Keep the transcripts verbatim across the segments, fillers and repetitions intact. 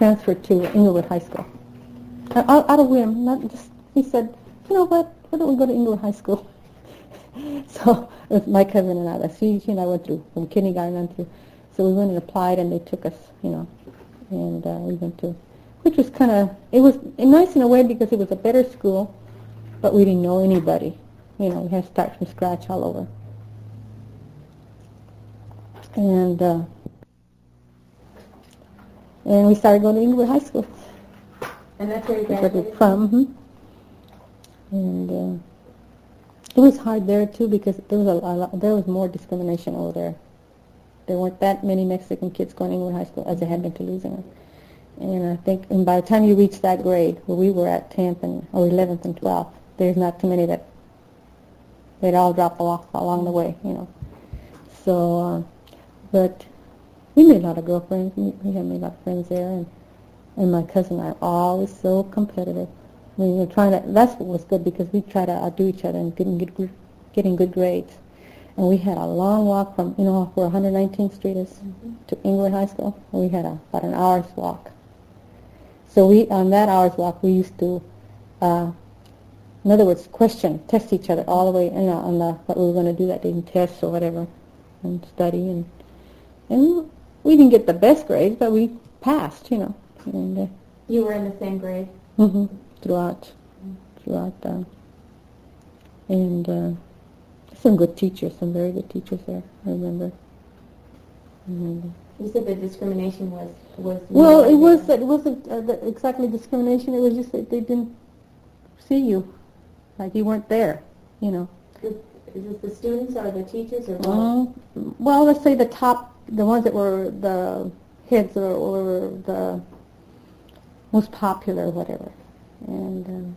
transferred to Inglewood High School. Out, out of whim, not just, he said, you know what, why don't we go to Inglewood High School? So it was my cousin and I, like, she, she and I went through, from kindergarten on through. So we went and applied, and they took us, you know, and uh, we went to, which was kind of, it was nice in a way because it was a better school, but we didn't know anybody. You know, we had to start from scratch all over. And uh, and we started going to Inglewood High School. And that's where you graduated from? Mm-hmm. And uh, it was hard there too because there was a, a lot, there was more discrimination over there. There weren't that many Mexican kids going to Inglewood High School as there had been to Louisiana. And I think, and by the time you reach that grade, where we were at tenth and or eleventh and twelfth, there's not too many that they'd all drop off along the way, you know. So, uh, but we made a lot of girlfriends. We, we had made a lot of friends there, and and my cousin and I were always so competitive. We were trying to. That's what was good because we tried to outdo each other and getting good, getting good grades. And we had a long walk from, you know, where one hundred nineteenth Street is mm-hmm. to Inglewood High School. We had a, about an hour's walk. So we, on that hour's walk, we used to, uh, in other words, question, test each other all the way, you know, on the, what we were going to do that day in tests or whatever, and study. And and we didn't get the best grades, but we passed, you know. And uh, you were in the same grade? Mm-hmm. Throughout, mm-hmm. throughout, uh, and uh, some good teachers, some very good teachers there, I remember. And, you said the discrimination was... was well, it, was, it wasn't uh, the, exactly discrimination. It was just that they didn't see you, like you weren't there, you know. Is it the students or the teachers or both? Uh, well, let's say the top, the ones that were the heads or, or the most popular or whatever. And um,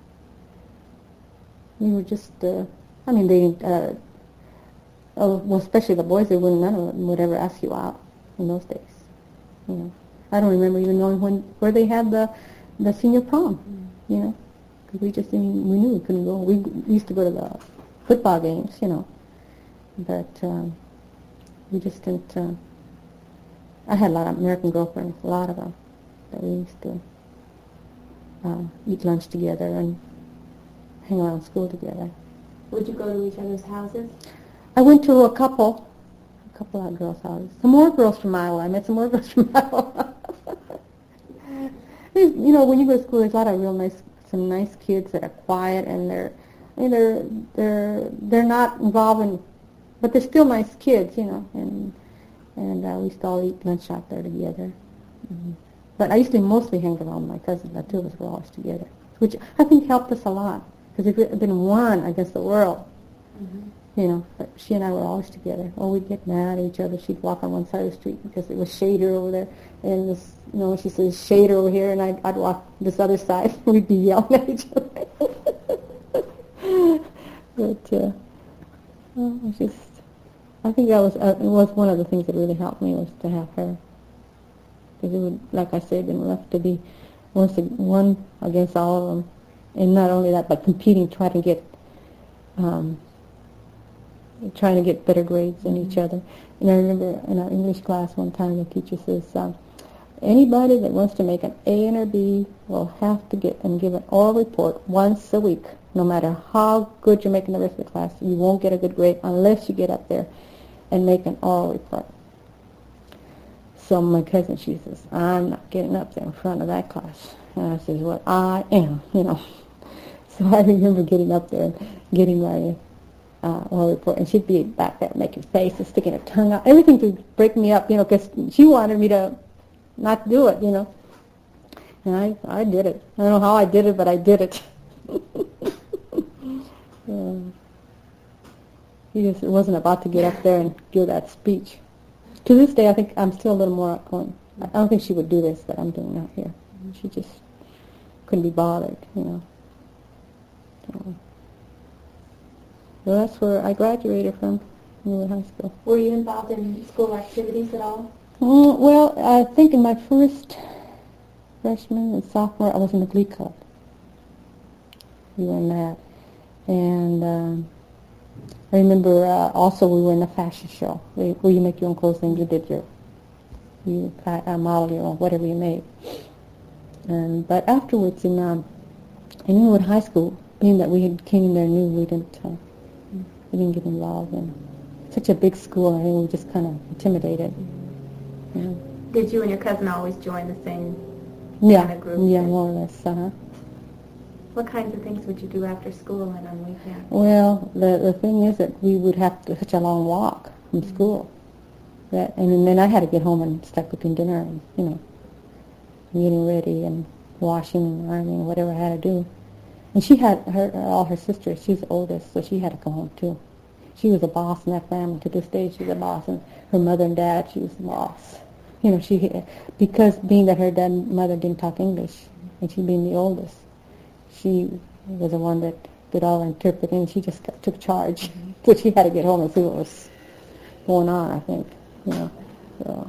we were just, uh, I mean, they, uh, oh, well, especially the boys, they wouldn't, none of them would ever ask you out in those days. You know, I don't remember even knowing when, where they had the, the senior prom, mm. you know, because we just didn't, we knew we couldn't go. We used to go to the football games, you know, but um, we just didn't, uh, I had a lot of American girlfriends, a lot of them, that we used to uh, eat lunch together and hang around school together. Would you go to each other's houses? I went to a couple, a couple of girls' houses. Some more girls from Iowa. I met some more girls from Iowa. You know, when you go to school, there's a lot of real nice, some nice kids that are quiet and they're, I mean, they're they're they're not involved in, but they're still nice kids, you know. And and uh, we used to all eat lunch out there together. Mm-hmm. But I used to mostly hang around with my cousins. The two of us were always together, which I think helped us a lot because if it had been one against the world. Mm-hmm. You know, but she and I were always together. Or we'd get mad at each other. She'd walk on one side of the street because it was shader over there, and this, you know, she says shader over here, and I'd, I'd walk this other side. We'd be yelling at each other. But uh, well, it just, I think that was uh, it was one of the things that really helped me was to have her, because it would, like I said, been left to be once one against all of them, and not only that, but competing, trying to get. Um, trying to get better grades than each other. And I remember in our English class one time the teacher says, um, anybody that wants to make an A and a B will have to get and give an oral report once a week. No matter how good you're making the rest of the class, you won't get a good grade unless you get up there and make an oral report. So my cousin, she says, I'm not getting up there in front of that class. And I says, well, I am, you know. So I remember getting up there and getting my Uh, oral report, and she'd be back there making faces, sticking her tongue out, everything to break me up, you know, because she wanted me to not do it, you know. And I, I did it. I don't know how I did it, but I did it. um, he just wasn't about to get up there and give that speech. To this day, I think I'm still a little more outgoing. I don't think she would do this that I'm doing out here. She just couldn't be bothered, you know. So, well, that's where I graduated from, Inglewood High School. Were you involved in school activities at all? Uh, well, I think in my first freshman and sophomore, I was in the Glee Club. We were in that. And um, I remember uh, also we were in a fashion show where you make your own clothes and you did your, you uh, model your own, whatever you made. And but afterwards in um, in Inwood High School, being that we had came in there new, we didn't uh, we didn't get involved in such a big school. I think we were just kind of intimidated. Yeah. Did you and your cousin always join the same Yeah, kind of group? yeah, more or less. Uh-huh. What kinds of things would you do after school and on weekends? Well, the the thing is that we would have to, such a long walk from Mm-hmm. school. That and then I had to get home and start cooking dinner and you know, getting ready and washing and ironing, whatever I had to do. And she had her all her sisters. She's the oldest, so she had to come home too. She was a boss in that family. To this day, she's a boss, and her mother and dad, she was the boss. You know, she because being that her dad and mother didn't talk English, and she being the oldest, she was the one that did all the interpreting, and she just got, took charge. Mm-hmm. So she had to get home and see what was going on, I think, you know. So.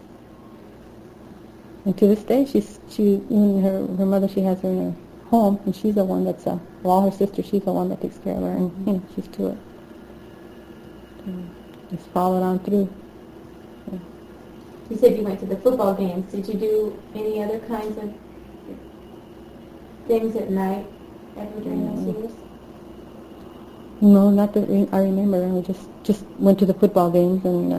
And to this day, she's, she, even her, her mother, she has her in her home, and she's the one that's, uh, well, all her sisters, she's the one that takes care of her, and, you know, she's to it. So just followed on through. Yeah. You said you went to the football games. Did you do any other kinds of things at night ever during Mm. those years? No, not that re- I remember. We just just went to the football games and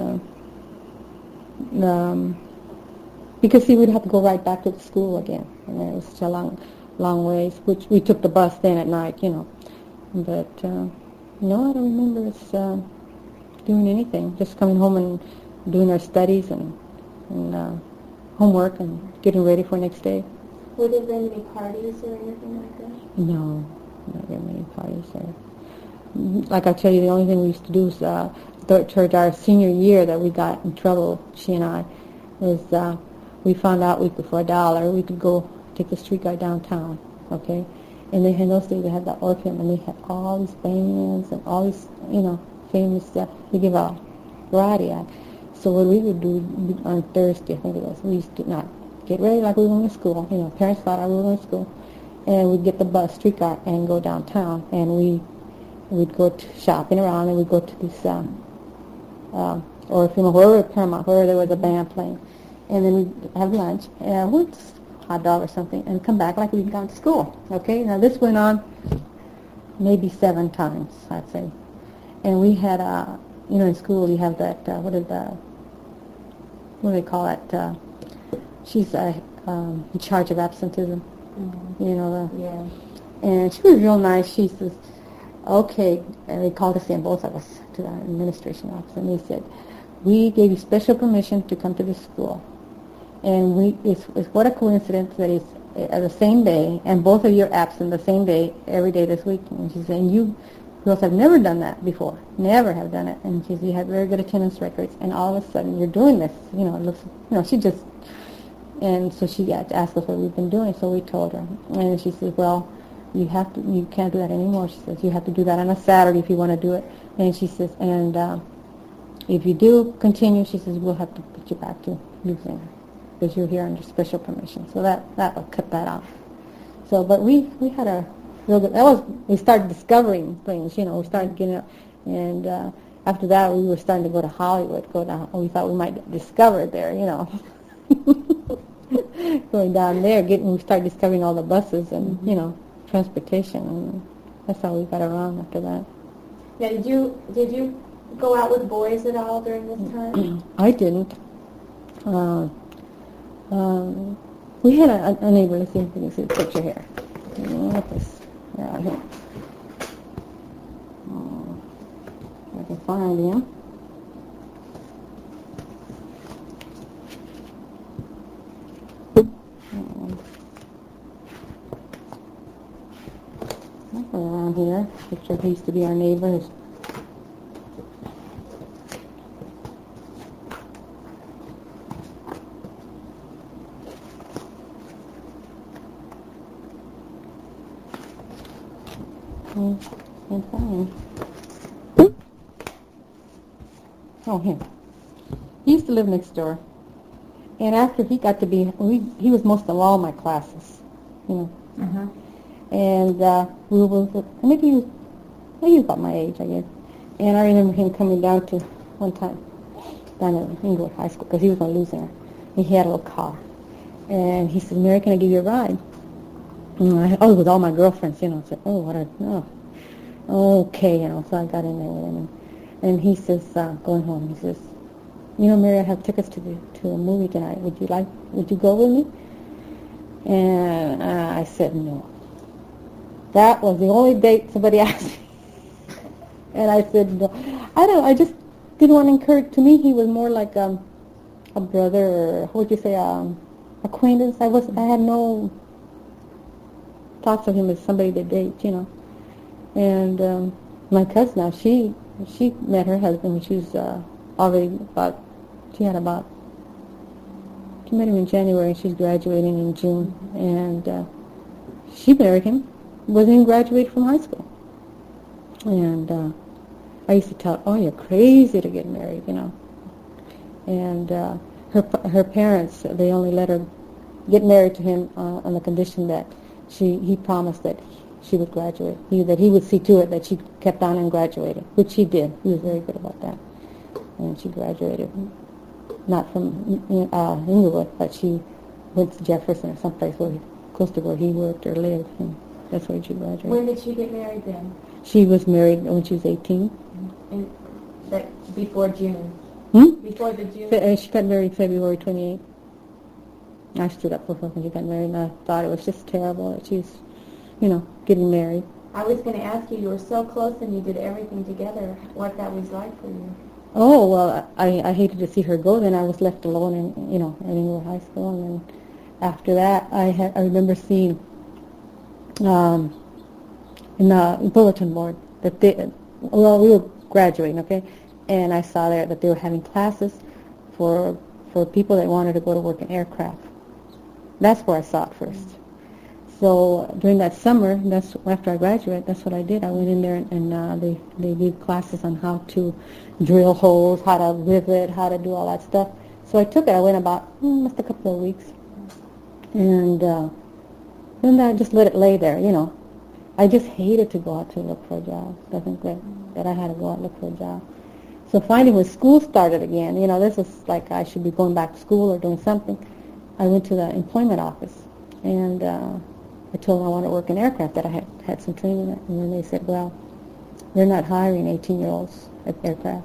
uh, um, because see, we'd have to go right back to the school again, and it was such a long, long ways. Which we took the bus then at night, you know. But uh, no, I don't remember us uh, doing anything. Just coming home and doing our studies and and uh, homework and getting ready for next day. Were there very many parties or anything like that? No, not very many parties there. Like I tell you, the only thing we used to do was uh, th- towards our senior year that we got in trouble, she and I, was uh, we found out we could, for a dollar, we could go take the streetcar downtown, okay? And they, in those days they had the Orpheum, and they had all these bands and all these, you know, famous stuff. They give a variety act. So what we would do on Thursday, I think it was, we used to not get ready like we were going to school. You know, parents thought I we were going to school. And we'd get the bus, streetcar, and go downtown. And we, we'd go to shopping around, and we'd go to this, um, uh, or if you know, wherever Paramount, wherever there was a band playing. And then we'd have lunch, and we'd hot dog or something, and come back like we'd gone to school. Okay? Now this went on maybe seven times, I'd say. And we had, uh, you know, in school you have that, uh, what is that? What do they call it? Uh, she's uh, um, in charge of absenteeism. Mm-hmm. You know, the, yeah. And she was real nice. She says, okay, and they called us in, both of us, to the administration office, and they said, we gave you special permission to come to this school. And we, it's, it's what a coincidence that it's uh, the same day, and both of you are absent the same day, every day this week. And she said, and you girls have never done that before, never have done it. And she said, you have very good attendance records, and all of a sudden you're doing this. You know, it looks, you know, she just, and so she got to ask us what we've been doing, so we told her. And she said, well, you have to, you can't do that anymore. She says, you have to do that on a Saturday if you want to do it. And she says, and uh, if you do continue, she says, we'll have to put you back to using because you're here under special permission. So that, that will cut that off. So, but we, we had a real good, that was, we started discovering things, you know, we started getting up, and uh, after that we were starting to go to Hollywood, go down, we thought we might discover it there, you know. Going down there, getting, we started discovering all the buses and, mm-hmm. you know, transportation, and that's how we got around after that. Now, did you, did you go out with boys at all during this time? I didn't. Uh, um, we had a, a neighbor, let's see if we can see the picture here. Look this around here. Oh, I can find him. Around here, picture he used to be our neighbor. Can't find. Oh, him. He used to live next door, and after he got to be, we, he was most of all my classes, you know. Uh-huh. And uh, we were, maybe he was, maybe he was about my age, I guess. And I remember him coming down to, one time, down at Inglewood High School, because he was on Louisiana, and he had a little car. And he said, Mary, can I give you a ride? And I, oh, with all my girlfriends, you know. I said, oh, what a, oh, okay, you know. So I got in there with him. And, and he says, uh, going home, he says, you know, Mary, I have tickets to the, to a movie tonight. Would you like, would you go with me? And uh, I said, no. That was the only date somebody asked me. And I said, no. I don't, I just didn't want to encourage. To me, he was more like um, a brother, or what would you say, um, acquaintance. I was, I had no thoughts of him as somebody to date, you know. And um, my cousin now, she, she met her husband when she was uh, already about, she had about, she met him in January, and she's graduating in June. And uh, she married him. Wasn't even graduated from high school. And uh, I used to tell her, oh, you're crazy to get married, you know. And uh, her her parents, they only let her get married to him uh, on the condition that she he promised that she would graduate. He, that he would see to it that she kept on and graduated, which she did. He was very good about that. And she graduated, not from uh, Inglewood, but she went to Jefferson or someplace where he, close to where he worked or lived. And that's where she graduated. When did she get married then? She was married when she was eighteen. And that before June? Hmm? Before the June? Fe- uh, she got married February twenty-eighth. I stood up for her when she got married, and I thought it was just terrible that she's, you know, getting married. I was going to ask you, you were so close and you did everything together, what that was like for you. Oh, well, I, I hated to see her go. Then I was left alone in, you know, in Inglewood High School. And then after that, I had, I remember seeing um, in the bulletin board that they, well, we were graduating, okay? And I saw there that they were having classes for for people that wanted to go to work in aircraft. That's where I saw it first. So during that summer, that's after I graduated, that's what I did. I went in there and, and uh, they, they gave classes on how to drill holes, how to rivet, how to do all that stuff. So I took it. I went about mm, just a couple of weeks. And uh, then I just let it lay there, you know. I just hated to go out to look for a job. I think that, that I had to go out and look for a job. So finally, when school started again, you know, this was like I should be going back to school or doing something. I went to the employment office, and uh, I told them I wanted to work in aircraft, that I had had some training in it. And then they said, well, they're not hiring eighteen-year-olds at aircraft.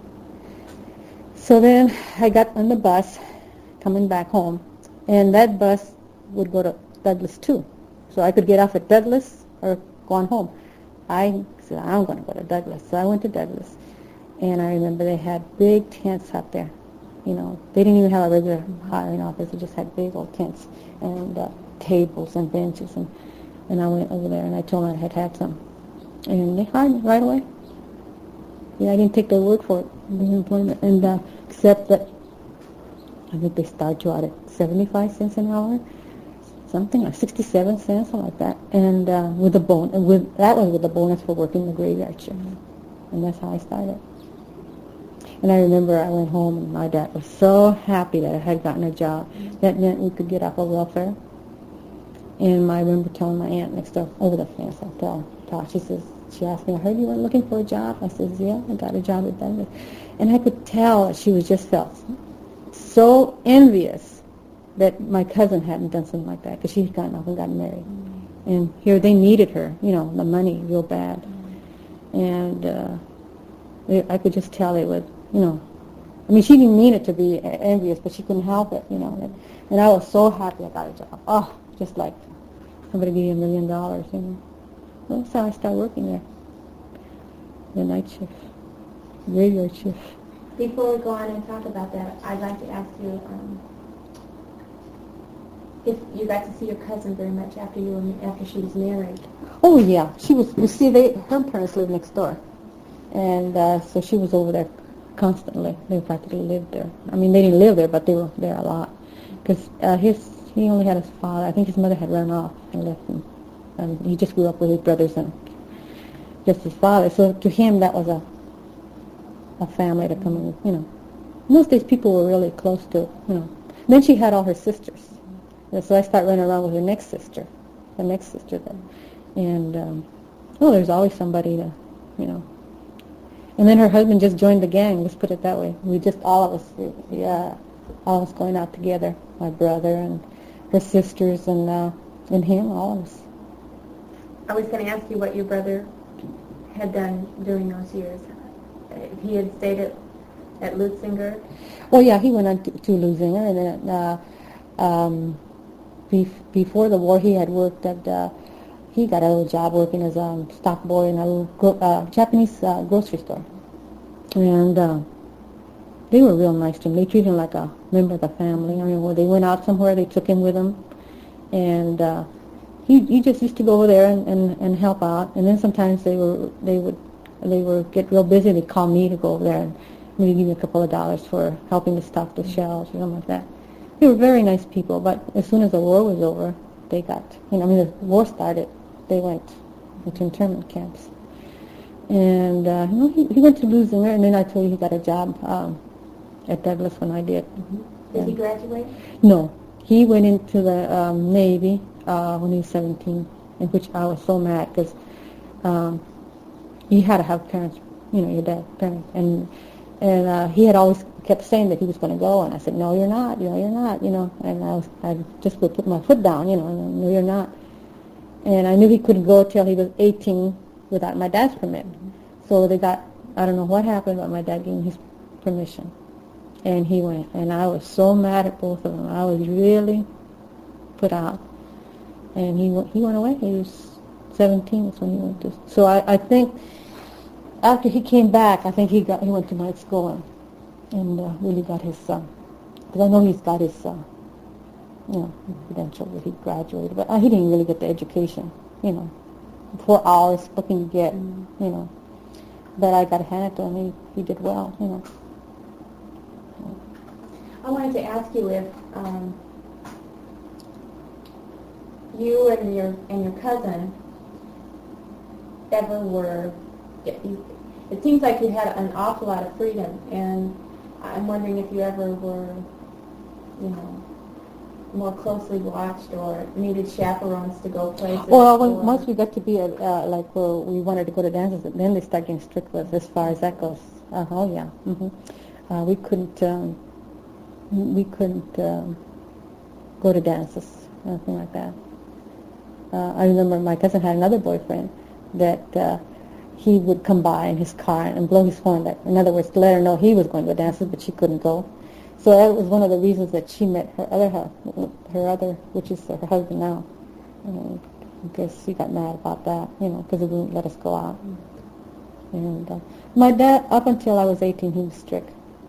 So then I got on the bus coming back home, and that bus would go to Douglas too. So I could get off at Douglas or go on home. I said, I'm going to go to Douglas. So I went to Douglas. And I remember they had big tents out there. You know, they didn't even have a regular hiring office. They just had big old tents and uh, tables and benches. And, and I went over there and I told them I had had some. And they hired me right away. Yeah, I didn't take their word for it, the employment. And uh, except that I think they start you out at seventy-five cents an hour, something like sixty-seven cents, something like that. And uh, with a bonus, with that was with a bonus for working the graveyard shift. And that's how I started. And I remember I went home and my dad was so happy that I had gotten a job. That meant we could get off of welfare. And I remember telling my aunt next door, over the fence, I tell her, she says, she asked me, I heard you were looking for a job. I says, yeah, I got a job at Douglas. And I could tell that she was just felt so envious that my cousin hadn't done something like that, because she had gotten off and gotten married. And here they needed her, you know, the money real bad. And uh, they, I could just tell they would, you know, I mean, she didn't mean it to be envious, but she couldn't help it, you know. And, and I was so happy I got a job. Oh, just like somebody gave you a million dollars, you know. Well, that's how I started working there. The night shift, graveyard shift. Before we go on and talk about that, I'd like to ask you um, if you got to see your cousin very much after you were after she was married. Oh yeah, she was. You see, they her parents lived next door, and uh, so she was over there constantly. They practically lived there. I mean, they didn't live there, but they were there a lot. Because uh, his he only had his father. I think his mother had run off and left him. And he just grew up with his brothers and just his father. So to him, that was a a family to come in. You know, most days people were really close to. You know, and then she had all her sisters. And so I started running around with her next sister, the next sister then, and um, oh, there's always somebody to, you know. And then her husband just joined the gang. Let's put it that way. We just all of us, yeah, all of us going out together. My brother and her sisters and uh, and him, all of us. I was going to ask you what your brother had done during those years. If he had stayed at, at Lutzinger? Well, yeah, he went on to, to Lutzinger, and then uh, um, bef- before the war, he had worked at. Uh, he got a little job working as a stock boy in a little gro- uh, Japanese uh, grocery store, and uh, they were real nice to him. They treated him like a member of the family. I mean, when they went out somewhere, they took him with them, and uh, he he just used to go over there and, and, and help out. And then sometimes they were they would they would get real busy. They'd call me to go over there and maybe give me a couple of dollars for helping to stock the shelves or something like that. They were very nice people. But as soon as the war was over, they got you know I mean the war started. They went into internment camps, and uh, you know he he went to Lutzinger, and then I told you he got a job um, at Douglas when I did. Mm-hmm. Did he graduate? No, he went into the um, Navy uh, when he was seventeen, in which I was so mad because um, you had to have parents, you know, your dad, parents, and and uh, he had always kept saying that he was going to go, and I said, no, you're not, you know, you're not, you know, and I was I just would put my foot down, you know, and no, you're not, and I knew he couldn't go till he was eighteen without my dad's permit, so they got I don't know what happened, but my dad gave him his permission. And he went, and I was so mad at both of them. I was really put out. And he went, he went away. He was seventeen when he went to. So I, I think after he came back, I think he got he went to night school and, and uh, really got his because uh, I know he's got his uh, you know credential that he graduated, but uh, he didn't really get the education. You know, four hours looking to get. Mm-hmm. You know, but I got to hand it to him. He he did well. You know. I wanted to ask you if um, you and your and your cousin ever were. It seems like you had an awful lot of freedom, and I'm wondering if you ever were, you know, more closely watched or needed chaperones to go places. Well, when, once we got to be a, uh, like where we wanted to go to dances, then they started getting strict with us as far as that goes. Uh, oh yeah, mm-hmm. uh, we couldn't. Um, We couldn't um, go to dances, nothing like that. Uh, I remember my cousin had another boyfriend that uh, he would come by in his car and blow his horn. That, in other words, to let her know he was going to dances, but she couldn't go. So that was one of the reasons that she met her other her, her other, which is her husband now. And I guess she got mad about that, you know, because he wouldn't let us go out. And uh, my dad, up until I was eighteen, he was strict.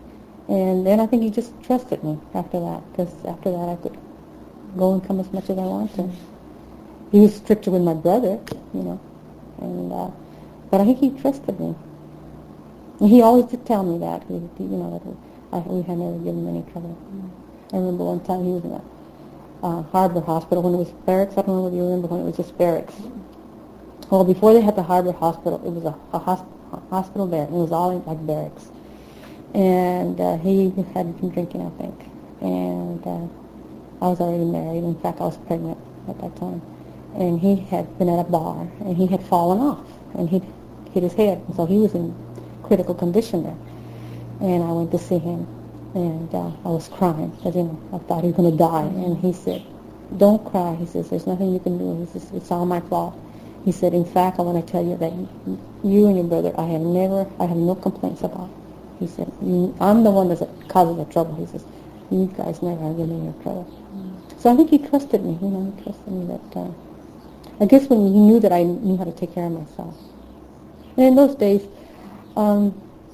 And then I think he just trusted me after that, because after that I could go and come as much as I wanted. He was stricter with my brother, you know, and uh, but I think he trusted me. And he always did tell me that, he, you know, that I, we had never given him any trouble. I remember one time he was in a uh, Harbor Hospital when it was barracks. I don't know if you remember when it was just barracks. Well, before they had the Harbor Hospital, it was a, a, hosp- a hospital there, and it was all in, like barracks. And uh, he had been drinking, I think. And uh, I was already married. In fact, I was pregnant at that time. And he had been at a bar, and he had fallen off, and he'd hit his head. And so he was in critical condition there. And I went to see him, and uh, I was crying, because, you know, I thought he was going to die. And he said, don't cry. He says, there's nothing you can do. He says, it's all my fault. He said, in fact, I want to tell you that you and your brother, I have never, I have no complaints about. He said, I'm the one that's causing the trouble. He says, you guys never have given me any trouble. Mm. So I think he trusted me, you know, he trusted me that, uh, I guess when he knew that I knew how to take care of myself. And in those days, um,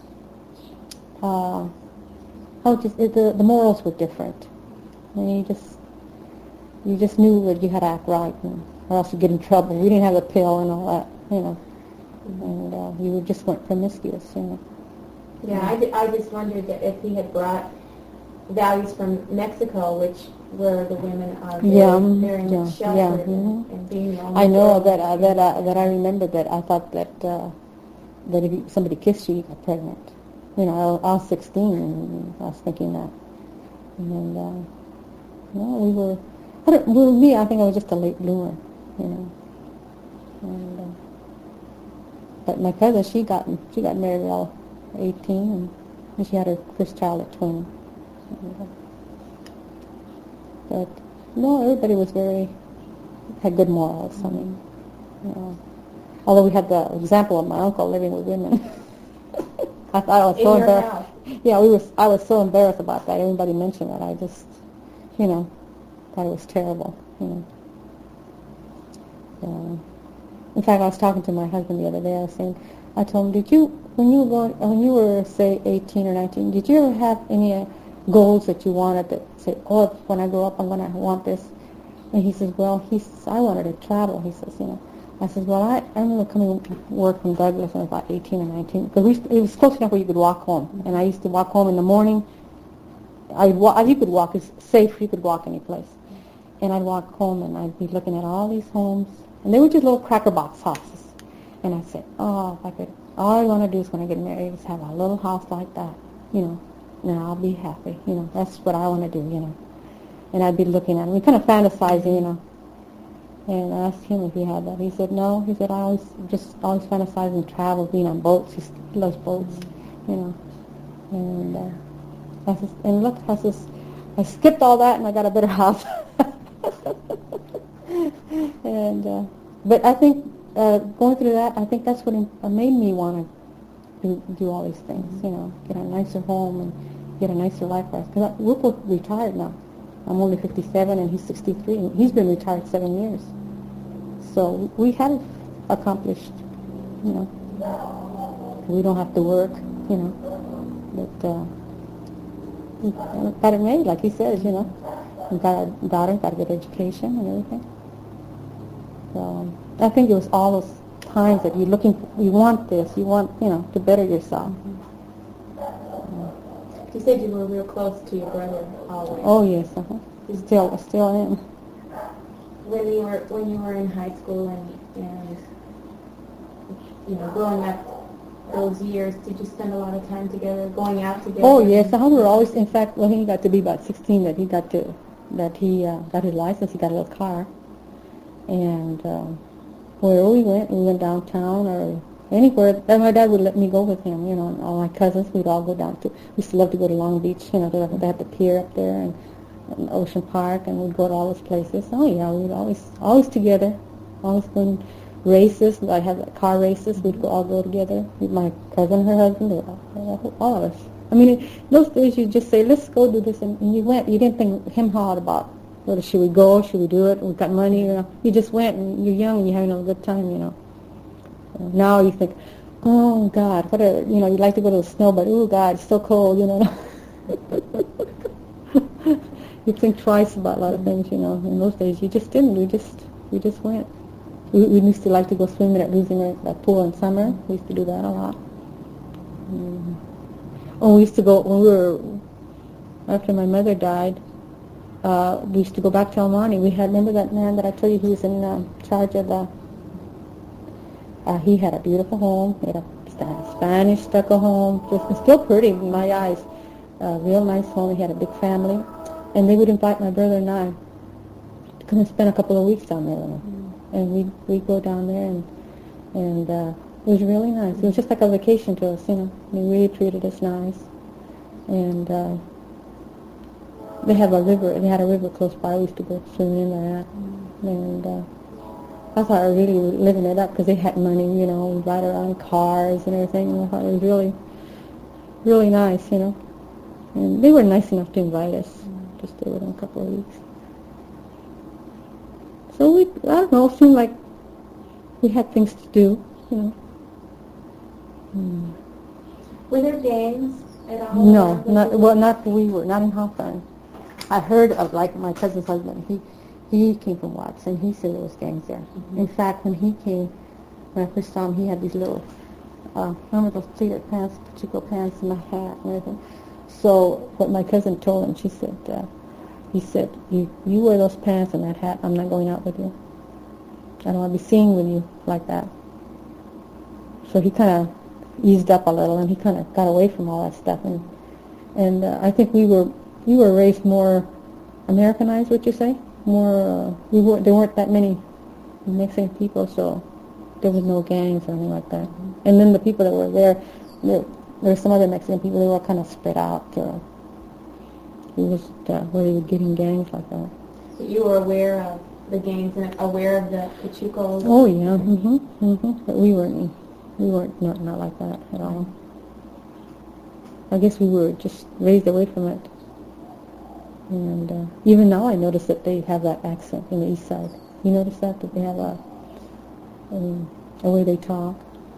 uh, how just, it, the, the morals were different. And you just, you just knew that you had to act right, you know, or else you'd get in trouble. We didn't have the pill and all that, you know. Mm-hmm. And uh, you just weren't promiscuous, you know. Yeah, I, d- I just wondered that if he had brought values from Mexico, which where the women are very, yeah, very yeah, much sheltered yeah, and, mm-hmm. and being the I know girl. that uh, that uh, that I remember that I thought that uh, that if you, somebody kissed you, you got pregnant. You know, I, I was sixteen, and I was thinking that. And uh, no, we were. I don't, well, me, I think I was just a late bloomer, you know. And, uh, but my cousin, she got she got married at eighteen, and she had her first child at twenty. But no, everybody was very, had good morals. I mean, you know. Although we had the example of my uncle living with women. I thought I was In so your embarrassed. house. Yeah, we was. I was so embarrassed about that. Everybody mentioned it. I just, you know, thought it was terrible. You know. Yeah. In fact, I was talking to my husband the other day. I was saying, I told him, did you, when you were going, when you were say eighteen or nineteen, did you ever have any uh, goals that you wanted to say, oh, when I grow up, I'm going to want this? And he says, well, he says, I wanted to travel. He says, you know. I said, well, I, I remember coming to work from Douglas when I was about eighteen or nineteen, because we, it was close enough where you could walk home. And I used to walk home in the morning. I'd walk, you could walk, it's safe, you could walk any place. And I'd walk home and I'd be looking at all these homes. And they were just little cracker box houses. And I said, oh, if I could, all I want to do is when I get married is have a little house like that, you know, and I'll be happy, you know, that's what I want to do, you know. And I'd be looking at it, we kind of fantasizing, you know. And I asked him if he had that. He said, no. He said, I always just always fantasize and travel, being on boats. He loves boats, you know. And uh, I said, and look, I says, I skipped all that and I got a better house. and uh, but I think uh, going through that, I think that's what uh, made me want to do, do all these things, you know, get a nicer home and get a nicer life for us. Because we're both retired now. I'm only fifty-seven and he's sixty-three, and he's been retired seven years. So we have accomplished, you know, we don't have to work, you know, but uh, we got it made, like he says, you know. We got a daughter, got a good education and everything. So I think it was all those times that you're looking, you want this, you want, you know, to better yourself. You said you were real close to your brother always. Oh yes, uh-huh. Still, still am. When you were when you were in high school and and you know growing up those years, did you spend a lot of time together, going out together? Oh yes, uh-huh. We were always. In fact, when he got to be about sixteen, that he got to that he uh, got his license. He got a little car, and um, wherever we went, we went downtown or anywhere. And my dad would let me go with him, you know, and all my cousins, we'd all go down to, we used to love to go to Long Beach, you know, they they had the pier up there, and, and Ocean Park, and we'd go to all those places. Oh yeah, we'd always, always together, always going races. I had like car races, we'd go, all go together, with my cousin, her husband, all, all of us. I mean, in those days you just say, let's go do this, and, and you went. You didn't think him hard about whether should we go, should we do it, we got money, you know. You just went, and you're young and you're having a good time, you know. Now you think, oh God, what a, you know, you'd like to go to the snow, but oh God, it's so cold, you know. You think twice about a lot of things, you know. In those days, you just didn't. We just, we just went. We, we used to like to go swimming at Losing that pool in summer. We used to do that a lot. Mm. Oh, we used to go when we were after my mother died. Uh, we used to go back to El Monte. We had, remember that man that I told you who was in uh, charge of the. Uh, he had a beautiful home. He had a Spanish stucco home. Just still pretty in my eyes. A real nice home. He had a big family. And they would invite my brother and I to come and spend a couple of weeks down there with them. Mm. And we'd, we'd go down there, and and uh, it was really nice. It was just like a vacation to us, you know. They really treated us nice. And uh, they have a river. They had a river close by. We used to go swimming in there. Mm. And uh, I thought I was really living it up because they had money, you know, we ride around cars and everything. And I thought it was really, really nice, you know. And they were nice enough to invite us mm. to stay with them a couple of weeks. So we, I don't know, it seemed like we had things to do, you know. Mm. Were there gangs at all? No, not, well, not we were, not in Hawthorne. I heard of, like, my cousin's husband, he He came from Watson. He said there was gangs there. Mm-hmm. In fact, when he came, when I first saw him, he had these little, uh, remember those pleated pants, Chico pants, and a hat and everything. So what my cousin told him, she said, uh, he said, you, you wear those pants and that hat, I'm not going out with you. I don't want to be seen with you like that. So he kind of eased up a little, and he kind of got away from all that stuff. And and uh, I think we were we were raised more Americanized, would you say? More, uh, we weren't, there weren't that many Mexican people, so there was no gangs or anything like that. Mm-hmm. And then the people that were there, there, there were some other Mexican people, they were kind of spread out. Uh, it was uh, where they would get in gangs like that. You were aware of the gangs and aware of the Pachucos? Oh, yeah. Mm-hmm. Mm-hmm. But we weren't, we weren't not, not like that at all. I guess we were just raised away from it. And uh, even now I notice that they have that accent in the east side. You notice that? That they have a, um, a way they talk.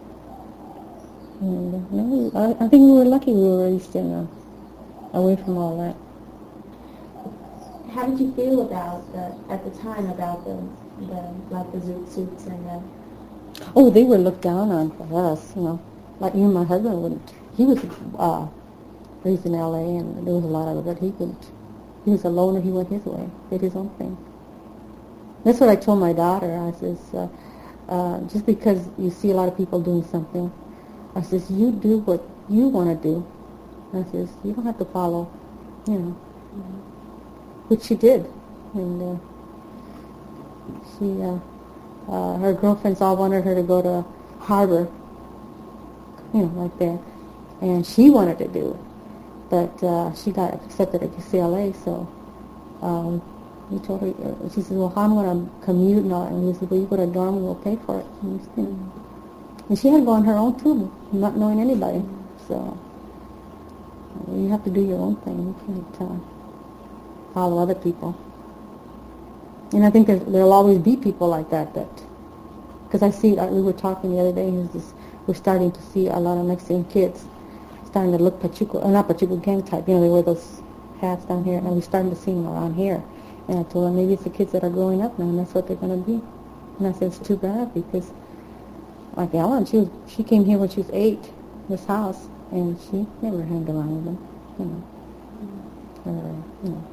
And uh, no, I, I think we were lucky we were raised in, uh, away from all that. How did you feel about the, at the time, about the, the like the zoot suits and the... Oh, they were looked down on for us, you know. Like even my husband wouldn't. He was uh, raised in L A and there was a lot of it, but he couldn't. He was a loner. He went his way, did his own thing. That's what I told my daughter. I says, uh, uh, just because you see a lot of people doing something, I says, you do what you want to do. I says, you don't have to follow, you know. Mm-hmm. Which she did. And uh, she, uh, uh, her girlfriends all wanted her to go to Harvard, you know, like that. And she wanted to do it. But uh, she got accepted at U C L A, so um, we told her, uh, she said, well, how am I going to commute and all that? And we said, well, you go to a dorm and we'll pay for it. And, you know. And she had to go on her own, too, not knowing anybody. So uh, you have to do your own thing. You can't uh, follow other people. And I think there's, there'll always be people like that. that Because I see, uh, we were talking the other day, this, we're starting to see a lot of Mexican kids starting to look Pachuco, uh, not Pachuco gang type, you know, they wear those hats down here, and we're starting to see them around here. And I told them, maybe it's the kids that are growing up now, and that's what they're going to be. And I said, it's too bad, because, like Ellen, she was, she came here when she was eight, this house, and she never hung around with them, you know. Mm-hmm. Or, you know.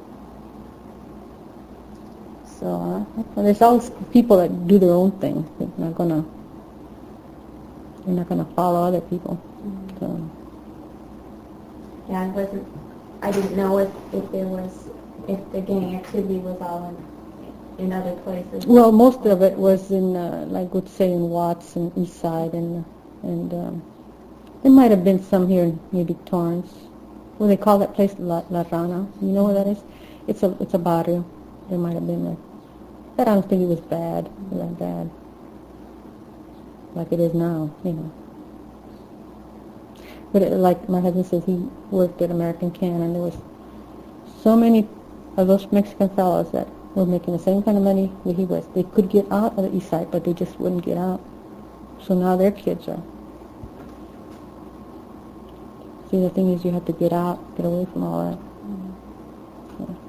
So, uh, there's always people that do their own thing. They're not going to, they're not going to follow other people. Mm-hmm. So. Yeah, I wasn't, I didn't know if, if there was, if the gang activity was all in, in other places. Well, most of it was in, uh, like, would say in Watts and East Side, and, and um, there might have been some here in maybe Torrance. Well, they call that place La, La Rana. You know where that is? It's a, it's a barrio. There might have been a, but I don't think it was bad, it was bad, like it is now, you know. But it, like my husband says, he worked at American Can, and there was so many of those Mexican fellows that were making the same kind of money that he was. They could get out of the East Side, but they just wouldn't get out. So now their kids are. See, the thing is, you have to get out, get away from all that. Mm-hmm. Yeah.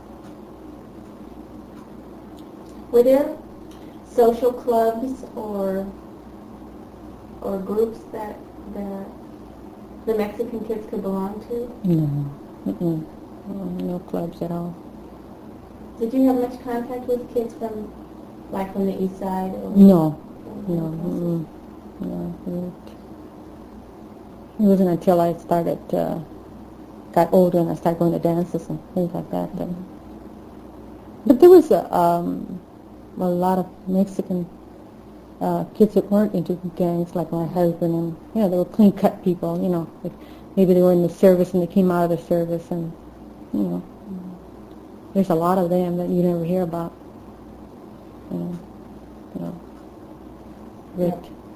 Were there social clubs or or groups that that the Mexican kids could belong to? No. Mm-mm. No, no clubs at all. Did you have much contact with kids from, like, from the East Side? Or no. No. Mm-mm. No. It, it wasn't until I started, uh, got older and I started going to dances and things like that. But, but there was a, um, a lot of Mexican Uh, kids that weren't into gangs, like my husband, and you know, they were clean-cut people. You know, like maybe they were in the service and they came out of the service, and you know, mm-hmm. there's a lot of them that you never hear about. You know, you know. But,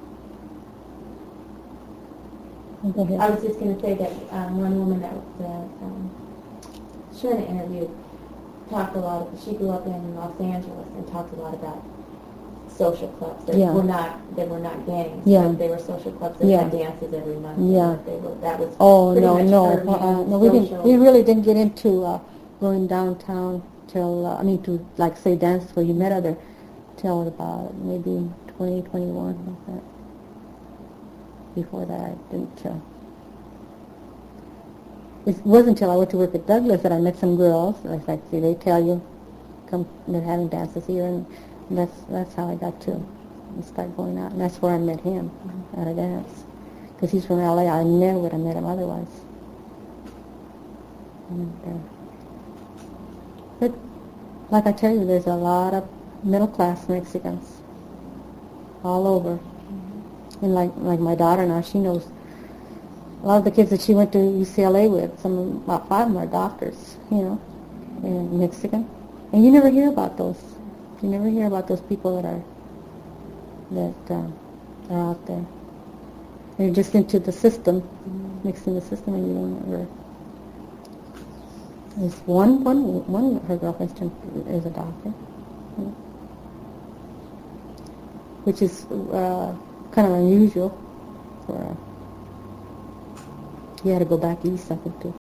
yeah. Go ahead. I was just going to say that um, one woman that, that um, Sherna interviewed talked a lot. Of, she grew up in Los Angeles and talked a lot about social clubs that yeah. were not they were not gangs. Yeah. They were social clubs that yeah. had dances every month. Yeah. They were, that was oh pretty no much no her, uh, no we didn't we really didn't get into uh, going downtown till uh, I mean to like say dances where you met other till about maybe twenty twenty-one like that. Before that I didn't. Uh, it wasn't until I went to work at Douglas that I met some girls. Like, like see, they tell you, come, they're having dances here, and that's that's how I got to start going out, and that's where I met him, mm-hmm. at a dance, because he's from L A. I never would have met him otherwise. And, uh, but like I tell you, there's a lot of middle class Mexicans all over, mm-hmm. and like like my daughter now, she knows a lot of the kids that she went to U C L A with. Some about five of them are doctors, you know, and Mexican. And you never hear about those. You never hear about those people that are that uh, are out there. They're just into the system, mm-hmm. mixed in the system, and you don't ever. There's one, one, one. Her girlfriend is a doctor, yeah. Which is uh, kind of unusual. For uh, he had to go back east, I think, to